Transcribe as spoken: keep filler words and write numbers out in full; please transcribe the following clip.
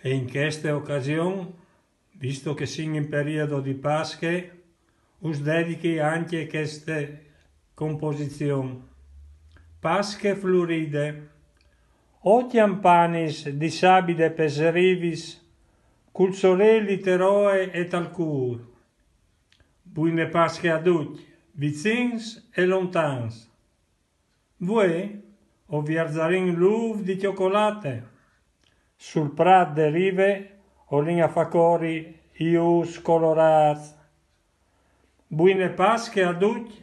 E in questa occasione, visto che siamo in periodo di Pasche, us dedichi anche questa composizione. Pasche floride, o tiampanis di sabide peserivis, cul sorelli teroe et al cur. Buine Pasche a tutti, vicins e lontans. Voi, o viarzarin luv di cioccolate, sul prat de rive, o linha facori ius colorats. Buine Pasche a tutti,